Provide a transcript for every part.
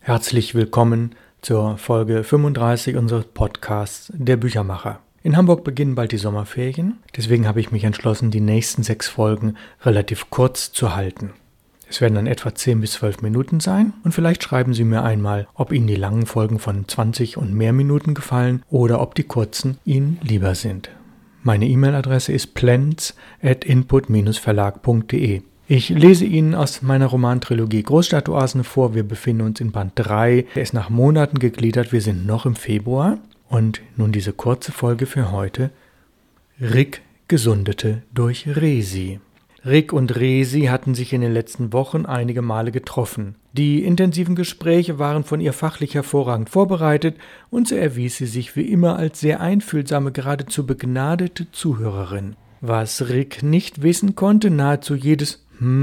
Herzlich willkommen zur Folge 35 unseres Podcasts Der Büchermacher. In Hamburg beginnen bald die Sommerferien, deswegen habe ich mich entschlossen, die nächsten 6 Folgen relativ kurz zu halten. Es werden dann etwa 10 bis 12 Minuten sein und vielleicht schreiben Sie mir einmal, ob Ihnen die langen Folgen von 20 und mehr Minuten gefallen oder ob die kurzen Ihnen lieber sind. Meine E-Mail-Adresse ist plens@input-verlag.de. Ich lese Ihnen aus meiner Romantrilogie Großstadtoasen vor. Wir befinden uns in Band 3. Der ist nach Monaten gegliedert. Wir sind noch im Februar. Und nun diese kurze Folge für heute. Rick gesundete durch Resi. Rick und Resi hatten sich in den letzten Wochen einige Male getroffen. Die intensiven Gespräche waren von ihr fachlich hervorragend vorbereitet und so erwies sie sich wie immer als sehr einfühlsame, geradezu begnadete Zuhörerin. Was Rick nicht wissen konnte, nahezu jedes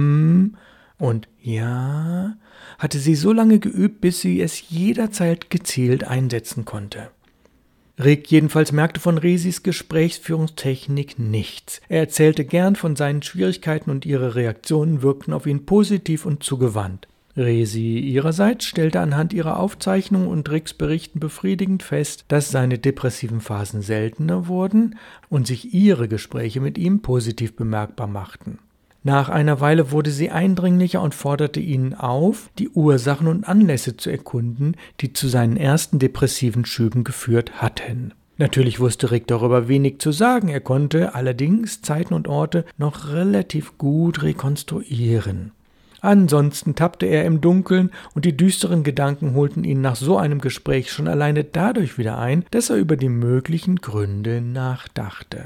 und ja, hatte sie so lange geübt, bis sie es jederzeit gezielt einsetzen konnte. Rick jedenfalls merkte von Resis Gesprächsführungstechnik nichts. Er erzählte gern von seinen Schwierigkeiten und ihre Reaktionen wirkten auf ihn positiv und zugewandt. Resi ihrerseits stellte anhand ihrer Aufzeichnungen und Ricks Berichten befriedigend fest, dass seine depressiven Phasen seltener wurden und sich ihre Gespräche mit ihm positiv bemerkbar machten. Nach einer Weile wurde sie eindringlicher und forderte ihn auf, die Ursachen und Anlässe zu erkunden, die zu seinen ersten depressiven Schüben geführt hatten. Natürlich wusste Rick darüber wenig zu sagen, er konnte allerdings Zeiten und Orte noch relativ gut rekonstruieren. Ansonsten tappte er im Dunkeln und die düsteren Gedanken holten ihn nach so einem Gespräch schon alleine dadurch wieder ein, dass er über die möglichen Gründe nachdachte.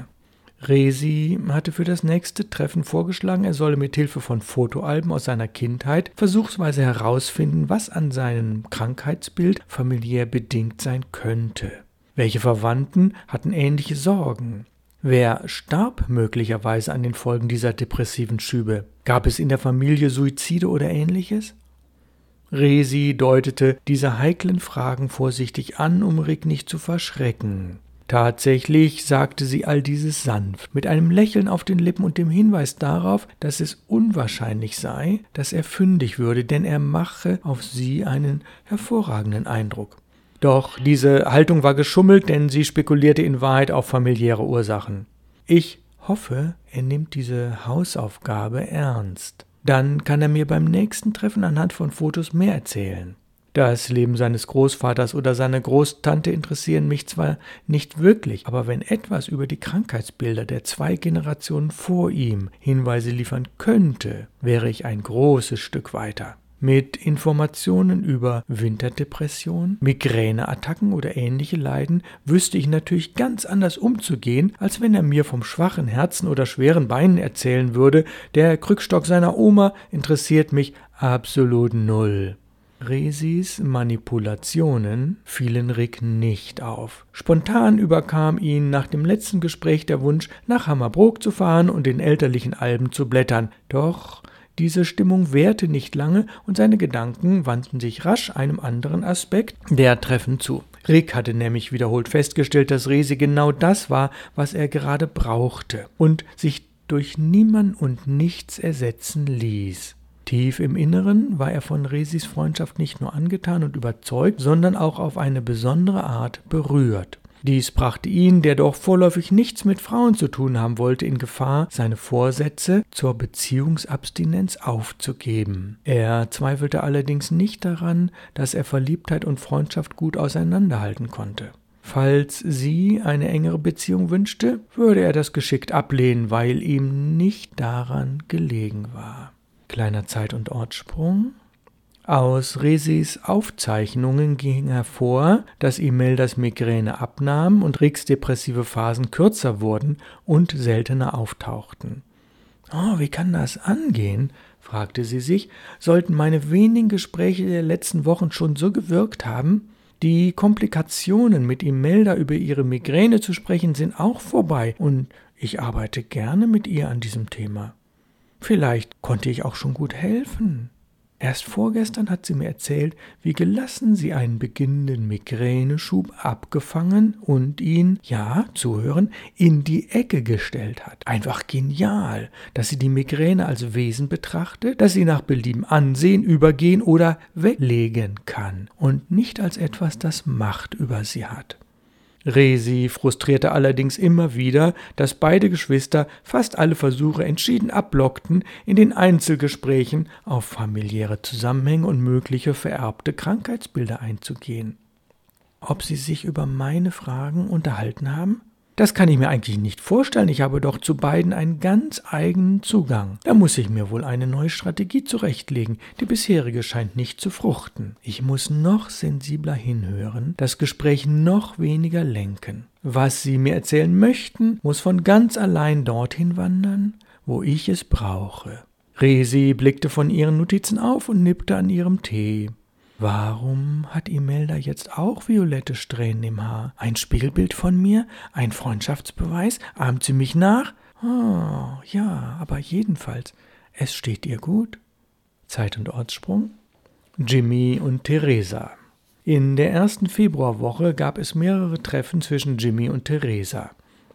Resi hatte für das nächste Treffen vorgeschlagen, er solle mit Hilfe von Fotoalben aus seiner Kindheit versuchsweise herausfinden, was an seinem Krankheitsbild familiär bedingt sein könnte. Welche Verwandten hatten ähnliche Sorgen? Wer starb möglicherweise an den Folgen dieser depressiven Schübe? Gab es in der Familie Suizide oder Ähnliches? Resi deutete diese heiklen Fragen vorsichtig an, um Rick nicht zu verschrecken. Tatsächlich sagte sie all dieses sanft, mit einem Lächeln auf den Lippen und dem Hinweis darauf, dass es unwahrscheinlich sei, dass er fündig würde, denn er mache auf sie einen hervorragenden Eindruck. Doch diese Haltung war geschummelt, denn sie spekulierte in Wahrheit auf familiäre Ursachen. Ich hoffe, er nimmt diese Hausaufgabe ernst. Dann kann er mir beim nächsten Treffen anhand von Fotos mehr erzählen. Das Leben seines Großvaters oder seiner Großtante interessieren mich zwar nicht wirklich, aber wenn etwas über die Krankheitsbilder der 2 Generationen vor ihm Hinweise liefern könnte, wäre ich ein großes Stück weiter. Mit Informationen über Winterdepression, Migräneattacken oder ähnliche Leiden wüsste ich natürlich ganz anders umzugehen, als wenn er mir vom schwachen Herzen oder schweren Beinen erzählen würde. Der Krückstock seiner Oma interessiert mich absolut null. Resis Manipulationen fielen Rick nicht auf. Spontan überkam ihn nach dem letzten Gespräch der Wunsch, nach Hammerbrook zu fahren und in elterlichen Alben zu blättern. Doch diese Stimmung währte nicht lange und seine Gedanken wandten sich rasch einem anderen Aspekt der Treffen zu. Rick hatte nämlich wiederholt festgestellt, dass Resi genau das war, was er gerade brauchte und sich durch niemand und nichts ersetzen ließ. Tief im Inneren war er von Resis Freundschaft nicht nur angetan und überzeugt, sondern auch auf eine besondere Art berührt. Dies brachte ihn, der doch vorläufig nichts mit Frauen zu tun haben wollte, in Gefahr, seine Vorsätze zur Beziehungsabstinenz aufzugeben. Er zweifelte allerdings nicht daran, dass er Verliebtheit und Freundschaft gut auseinanderhalten konnte. Falls sie eine engere Beziehung wünschte, würde er das geschickt ablehnen, weil ihm nicht daran gelegen war. Kleiner Zeit- und Ortssprung. Aus Resis Aufzeichnungen ging hervor, dass Imeldas Migräne abnahm und Ricks depressive Phasen kürzer wurden und seltener auftauchten. »Oh, wie kann das angehen?« fragte sie sich. »Sollten meine wenigen Gespräche der letzten Wochen schon so gewirkt haben? Die Komplikationen, mit Imelda über ihre Migräne zu sprechen, sind auch vorbei und ich arbeite gerne mit ihr an diesem Thema. Vielleicht konnte ich auch schon gut helfen.« Erst vorgestern hat sie mir erzählt, wie gelassen sie einen beginnenden Migräneschub abgefangen und ihn, ja, zuhören, in die Ecke gestellt hat. Einfach genial, dass sie die Migräne als Wesen betrachtet, das sie nach Belieben ansehen, übergehen oder weglegen kann und nicht als etwas, das Macht über sie hat. Resi frustrierte allerdings immer wieder, dass beide Geschwister fast alle Versuche entschieden abblockten, in den Einzelgesprächen auf familiäre Zusammenhänge und mögliche vererbte Krankheitsbilder einzugehen. Ob sie sich über meine Fragen unterhalten haben? Das kann ich mir eigentlich nicht vorstellen, ich habe doch zu beiden einen ganz eigenen Zugang. Da muss ich mir wohl eine neue Strategie zurechtlegen, die bisherige scheint nicht zu fruchten. Ich muss noch sensibler hinhören, das Gespräch noch weniger lenken. Was sie mir erzählen möchten, muss von ganz allein dorthin wandern, wo ich es brauche. Resi blickte von ihren Notizen auf und nippte an ihrem Tee. Warum hat Imelda jetzt auch violette Strähnen im Haar? Ein Spiegelbild von mir? Ein Freundschaftsbeweis? Ahmt sie mich nach? Oh, ja, aber jedenfalls, es steht ihr gut. Zeit- und Ortssprung. Jimmy und Theresa. In der ersten Februarwoche gab es mehrere Treffen zwischen Jimmy und Theresa.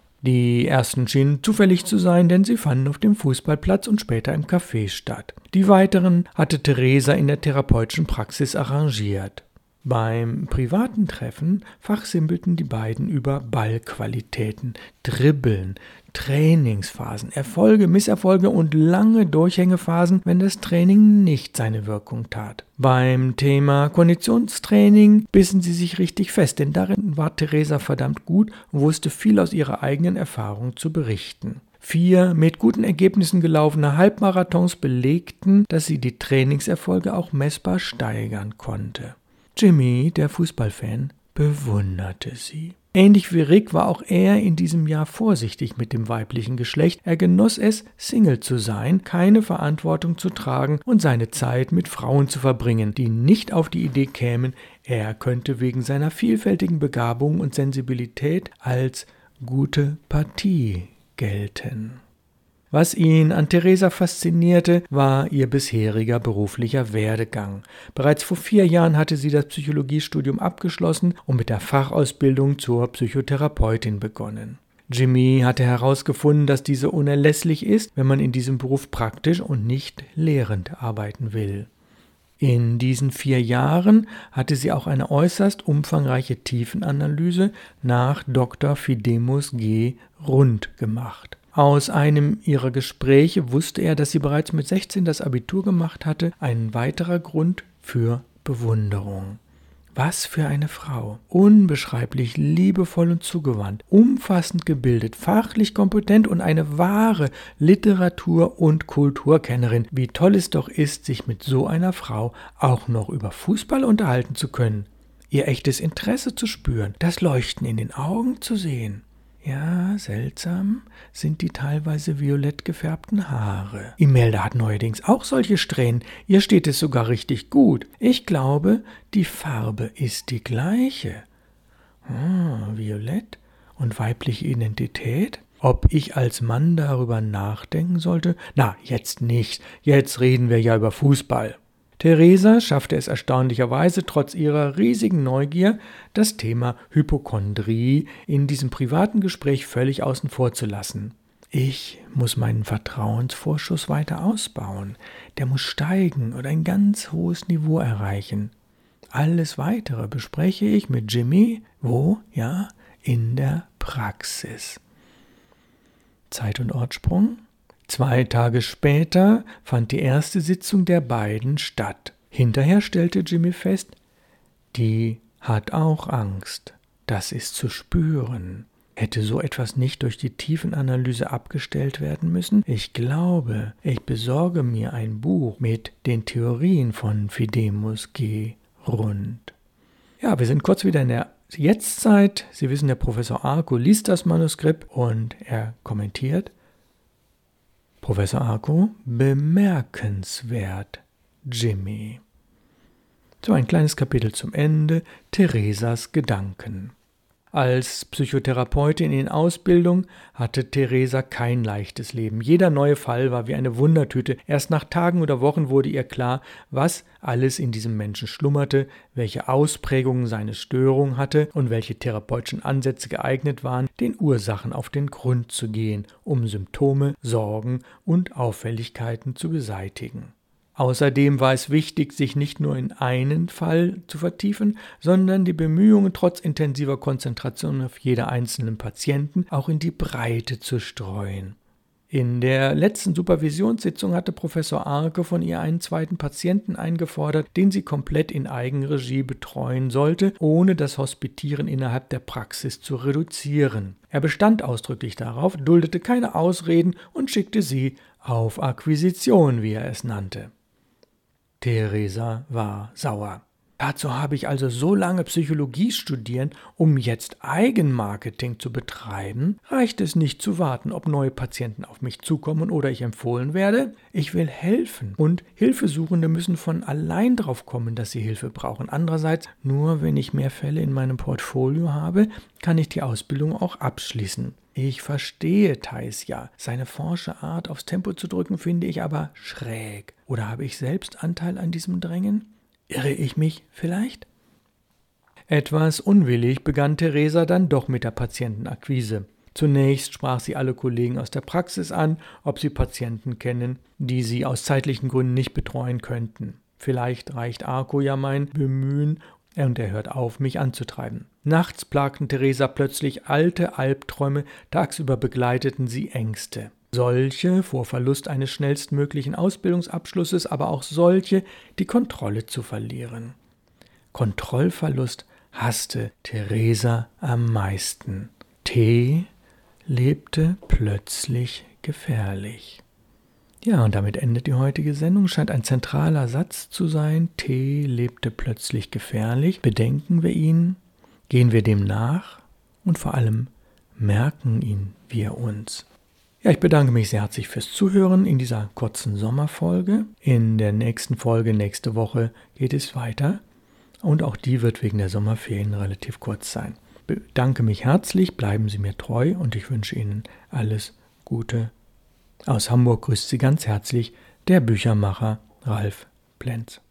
Die ersten schienen zufällig zu sein, denn sie fanden auf dem Fußballplatz und später im Café statt. Die weiteren hatte Theresa in der therapeutischen Praxis arrangiert. Beim privaten Treffen fachsimpelten die beiden über Ballqualitäten, Dribbeln, Trainingsphasen, Erfolge, Misserfolge und lange Durchhängephasen, wenn das Training nicht seine Wirkung tat. Beim Thema Konditionstraining bissen sie sich richtig fest, denn darin war Theresa verdammt gut und wusste viel aus ihrer eigenen Erfahrung zu berichten. 4 mit guten Ergebnissen gelaufene Halbmarathons belegten, dass sie die Trainingserfolge auch messbar steigern konnte. Jimmy, der Fußballfan, bewunderte sie. Ähnlich wie Rick war auch er in diesem Jahr vorsichtig mit dem weiblichen Geschlecht. Er genoss es, Single zu sein, keine Verantwortung zu tragen und seine Zeit mit Frauen zu verbringen, die nicht auf die Idee kämen, er könnte wegen seiner vielfältigen Begabung und Sensibilität als gute Partie gelten. Was ihn an Theresa faszinierte, war ihr bisheriger beruflicher Werdegang. Bereits vor 4 Jahren hatte sie das Psychologiestudium abgeschlossen und mit der Fachausbildung zur Psychotherapeutin begonnen. Jimmy hatte herausgefunden, dass diese unerlässlich ist, wenn man in diesem Beruf praktisch und nicht lehrend arbeiten will. In diesen 4 Jahren hatte sie auch eine äußerst umfangreiche Tiefenanalyse nach Dr. Fidemus G. Rund gemacht. Aus einem ihrer Gespräche wusste er, dass sie bereits mit 16 das Abitur gemacht hatte, ein weiterer Grund für Bewunderung. Was für eine Frau! Unbeschreiblich liebevoll und zugewandt, umfassend gebildet, fachlich kompetent und eine wahre Literatur- und Kulturkennerin. Wie toll es doch ist, sich mit so einer Frau auch noch über Fußball unterhalten zu können. Ihr echtes Interesse zu spüren, das Leuchten in den Augen zu sehen. Ja, seltsam sind die teilweise violett gefärbten Haare. Imelda hat neuerdings auch solche Strähnen. Ihr steht es sogar richtig gut. Ich glaube, die Farbe ist die gleiche. Violett und weibliche Identität? Ob ich als Mann darüber nachdenken sollte? Na, jetzt nicht. Jetzt reden wir ja über Fußball. Theresa schaffte es erstaunlicherweise trotz ihrer riesigen Neugier, das Thema Hypochondrie in diesem privaten Gespräch völlig außen vor zu lassen. Ich muss meinen Vertrauensvorschuss weiter ausbauen. Der muss steigen und ein ganz hohes Niveau erreichen. Alles Weitere bespreche ich mit Jimmy, wo? Ja, in der Praxis. Zeit- und Ortssprung. 2 Tage später fand die erste Sitzung der beiden statt. Hinterher stellte Jimmy fest, die hat auch Angst. Das ist zu spüren. Hätte so etwas nicht durch die Tiefenanalyse abgestellt werden müssen? Ich glaube, ich besorge mir ein Buch mit den Theorien von Fidemus G. Rund. Ja, wir sind kurz wieder in der Jetztzeit. Sie wissen, der Professor Arco liest das Manuskript und er kommentiert. Professor Arco, bemerkenswert, Jimmy. So ein kleines Kapitel zum Ende, Theresas Gedanken. Als Psychotherapeutin in Ausbildung hatte Theresa kein leichtes Leben. Jeder neue Fall war wie eine Wundertüte. Erst nach Tagen oder Wochen wurde ihr klar, was alles in diesem Menschen schlummerte, welche Ausprägungen seine Störung hatte und welche therapeutischen Ansätze geeignet waren, den Ursachen auf den Grund zu gehen, um Symptome, Sorgen und Auffälligkeiten zu beseitigen. Außerdem war es wichtig, sich nicht nur in einen Fall zu vertiefen, sondern die Bemühungen trotz intensiver Konzentration auf jeder einzelnen Patienten auch in die Breite zu streuen. In der letzten Supervisionssitzung hatte Professor Arke von ihr einen zweiten Patienten eingefordert, den sie komplett in Eigenregie betreuen sollte, ohne das Hospitieren innerhalb der Praxis zu reduzieren. Er bestand ausdrücklich darauf, duldete keine Ausreden und schickte sie auf Akquisition, wie er es nannte. Theresa war sauer. Dazu habe ich also so lange Psychologie studieren, um jetzt Eigenmarketing zu betreiben? Reicht es nicht zu warten, ob neue Patienten auf mich zukommen oder ich empfohlen werde? Ich will helfen und Hilfesuchende müssen von allein drauf kommen, dass sie Hilfe brauchen. Andererseits, nur wenn ich mehr Fälle in meinem Portfolio habe, kann ich die Ausbildung auch abschließen. Ich verstehe Theis ja. Seine forsche Art, aufs Tempo zu drücken, finde ich aber schräg. Oder habe ich selbst Anteil an diesem Drängen? Irre ich mich vielleicht? Etwas unwillig begann Theresa dann doch mit der Patientenakquise. Zunächst sprach sie alle Kollegen aus der Praxis an, ob sie Patienten kennen, die sie aus zeitlichen Gründen nicht betreuen könnten. Vielleicht reicht Arko ja mein Bemühen und er hört auf, mich anzutreiben. Nachts plagten Theresa plötzlich alte Albträume, tagsüber begleiteten sie Ängste. Solche vor Verlust eines schnellstmöglichen Ausbildungsabschlusses, aber auch solche, die Kontrolle zu verlieren. Kontrollverlust hasste Theresa am meisten. T lebte plötzlich gefährlich. Ja, und damit endet die heutige Sendung. Scheint ein zentraler Satz zu sein. T lebte plötzlich gefährlich. Bedenken wir ihn, gehen wir dem nach und vor allem merken wir uns. Ja, ich bedanke mich sehr herzlich fürs Zuhören in dieser kurzen Sommerfolge. In der nächsten Folge, nächste Woche, geht es weiter. Und auch die wird wegen der Sommerferien relativ kurz sein. Ich bedanke mich herzlich, bleiben Sie mir treu und ich wünsche Ihnen alles Gute. Aus Hamburg grüßt Sie ganz herzlich der Büchermacher Ralf Plenz.